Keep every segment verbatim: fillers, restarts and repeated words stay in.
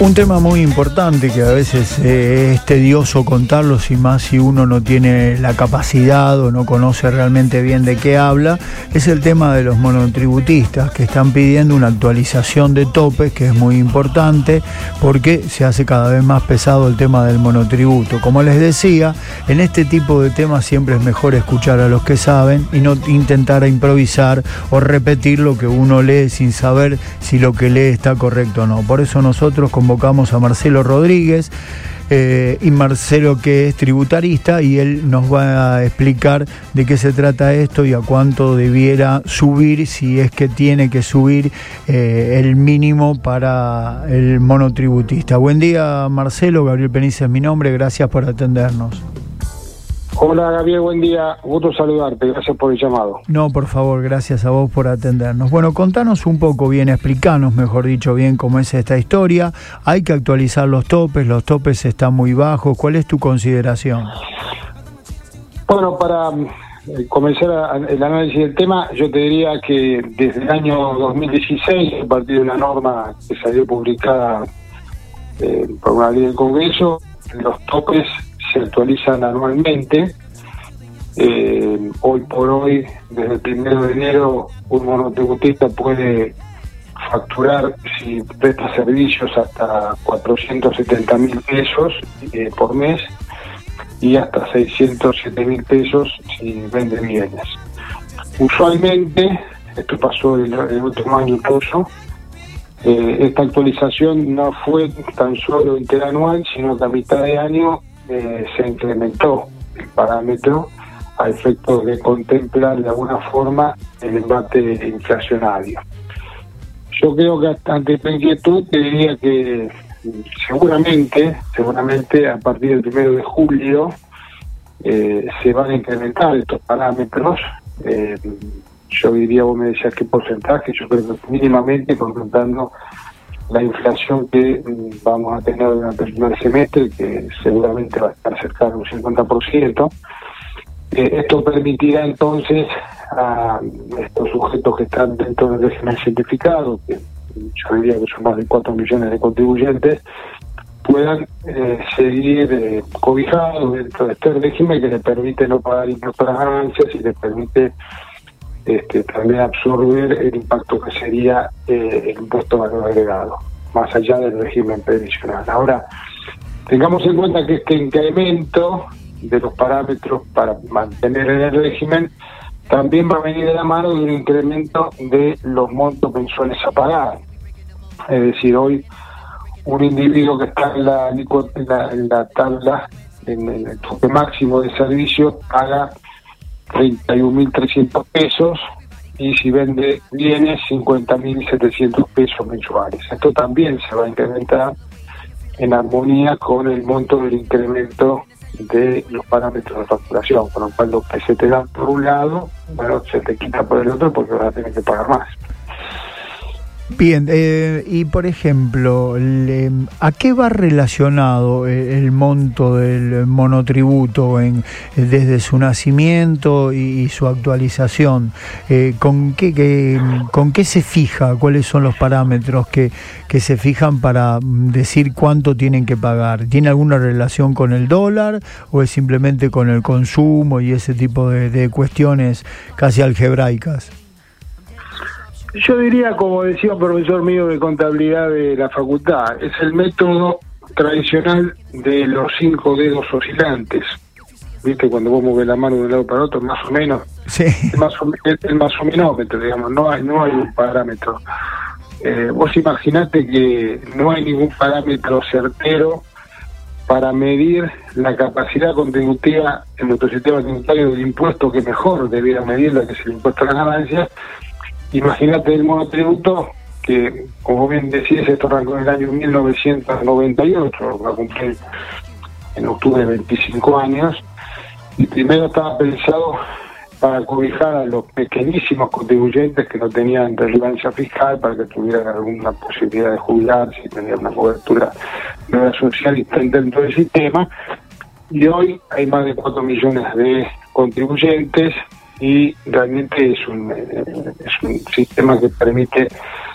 Un tema muy importante que a veces eh, es tedioso contarlo, y más si uno no tiene la capacidad o no conoce realmente bien de qué habla, es el tema de los monotributistas que están pidiendo una actualización de topes, que es muy importante porque se hace cada vez más pesado el tema del monotributo. Como les decía, en este tipo de temas siempre es mejor escuchar a los que saben y no intentar improvisar o repetir lo que uno lee sin saber si lo que lee está correcto o no. Por eso nosotros como convocamos a Marcelo Rodríguez, eh, y Marcelo, que es tributarista, y él nos va a explicar de qué se trata esto y a cuánto debiera subir, si es que tiene que subir eh, el mínimo para el monotributista. Buen día, Marcelo. Gabriel Penice es mi nombre, gracias por atendernos. Hola, Gabriel, buen día, gusto saludarte, gracias por el llamado. No, por favor, gracias a vos por atendernos. Bueno, contanos un poco bien, explicanos, mejor dicho, bien cómo es esta historia. Hay que actualizar los topes, los topes están muy bajos. ¿Cuál es tu consideración? Bueno, para eh, comenzar a, el análisis del tema, yo te diría que desde el año dos mil dieciséis, a partir de una norma que salió publicada eh, por una ley del Congreso, los topes se actualizan anualmente. Eh, hoy por hoy, desde el primero de enero, un monotributista puede facturar, si presta servicios, hasta cuatrocientos setenta mil pesos eh, por mes y hasta seiscientos siete mil pesos si vende bienes. Usualmente, esto pasó el, el último año incluso, eh, esta actualización no fue tan solo interanual, sino que a mitad de año Eh, se incrementó el parámetro a efecto de contemplar de alguna forma el embate inflacionario. Yo creo que ante esta inquietud te diría que seguramente, seguramente a partir del primero de julio eh, se van a incrementar estos parámetros. Eh, yo diría, vos me decías qué porcentaje, yo creo que mínimamente contemplando la inflación que vamos a tener durante el primer semestre, que seguramente va a estar cercana a un cincuenta por ciento. Eh, esto permitirá entonces a estos sujetos que están dentro del régimen simplificado, que yo diría que son más de cuatro millones de contribuyentes, puedan eh, seguir eh, cobijados dentro de este régimen que les permite no pagar impuestos a las ganancias y les permite Este, también absorber el impacto que sería eh, el impuesto de valor agregado, más allá del régimen previsional. Ahora, tengamos en cuenta que este incremento de los parámetros para mantener en el régimen también va a venir de la mano de un incremento de los montos mensuales a pagar. Es decir, hoy un individuo que está en la, en la, en la tabla, en el tope máximo de servicios, paga treinta y un mil trescientos pesos y si vende bienes cincuenta mil setecientos pesos mensuales. Esto también se va a incrementar en armonía con el monto del incremento de los parámetros de facturación, con lo cual lo que se te da por un lado, bueno, se te quita por el otro porque vas a tener que pagar más. Bien, eh, y por ejemplo, le, ¿a qué va relacionado el, el monto del monotributo en, desde su nacimiento y, y su actualización? Eh, ¿con qué, qué, ¿Con qué se fija? ¿Cuáles son los parámetros que, que se fijan para decir cuánto tienen que pagar? ¿Tiene alguna relación con el dólar o es simplemente con el consumo y ese tipo de, de cuestiones casi algebraicas? Yo diría, como decía un profesor mío de contabilidad de la facultad, es el método tradicional de los cinco dedos oscilantes. ¿Viste? Cuando vos mueves la mano de un lado para otro, más o menos. Sí. El más o, el, el más o menómetro, digamos, no hay, no hay un parámetro. Eh, vos imaginate que no hay ningún parámetro certero para medir la capacidad contributiva en nuestro sistema tributario del impuesto que mejor debiera medirla, que es el impuesto a las ganancias. Imagínate el monotributo, que como bien decís, esto arrancó en el año mil novecientos noventa y ocho, va a cumplir en octubre veinticinco años, y primero estaba pensado para cobijar a los pequeñísimos contribuyentes que no tenían relevancia fiscal, para que tuvieran alguna posibilidad de jubilarse y tener una cobertura de la social dentro del sistema, y hoy hay más de cuatro millones de contribuyentes, y realmente es un, es un sistema que permite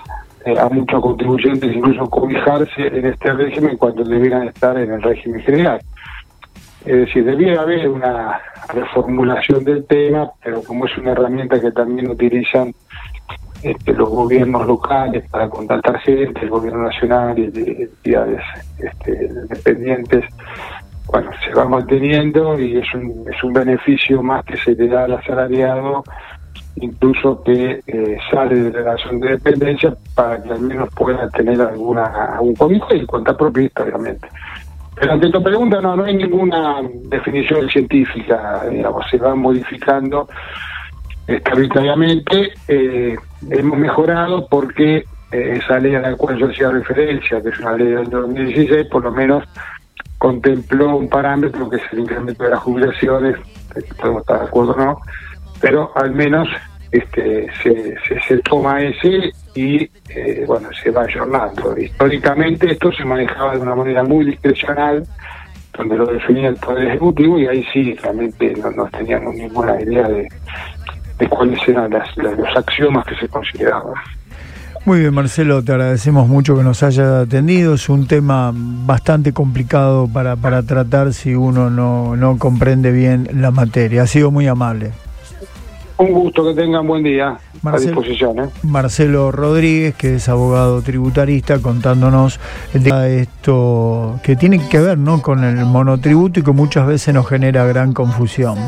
eh, a muchos contribuyentes incluso cobijarse en este régimen cuando debieran estar en el régimen general. Es decir, debiera haber una reformulación del tema, pero como es una herramienta que también utilizan este, los gobiernos locales para contratar gente, el gobierno nacional y de entidades este, dependientes, bueno, se va manteniendo y es un, es un beneficio más que se le da al asalariado, incluso que eh, sale de la relación de dependencia para que al menos pueda tener alguna algún cobijo y cuenta propia, obviamente. Pero ante tu pregunta, no, no hay ninguna definición científica, digamos, se van modificando este, arbitrariamente. Eh, hemos mejorado porque eh, esa ley a la cual yo hacía referencia, que es una ley del dos mil dieciséis, por lo menos contempló un parámetro que es el incremento de las jubilaciones, podemos estar de acuerdo o no, pero al menos este se, se, se toma ese y eh, bueno, se va ayornando. Históricamente esto se manejaba de una manera muy discrecional, donde lo definía el Poder Ejecutivo, y ahí sí realmente no, no teníamos ninguna idea de, de cuáles eran las, las, los axiomas que se consideraban. Muy bien, Marcelo, te agradecemos mucho que nos haya atendido. Es un tema bastante complicado para, para tratar si uno no, no comprende bien la materia. Ha sido muy amable. Un gusto, que tengan buen día. Marcelo, a disposición. ¿eh? Marcelo Rodríguez, que es abogado tributarista, contándonos de esto que tiene que ver, ¿no?, con el monotributo y que muchas veces nos genera gran confusión.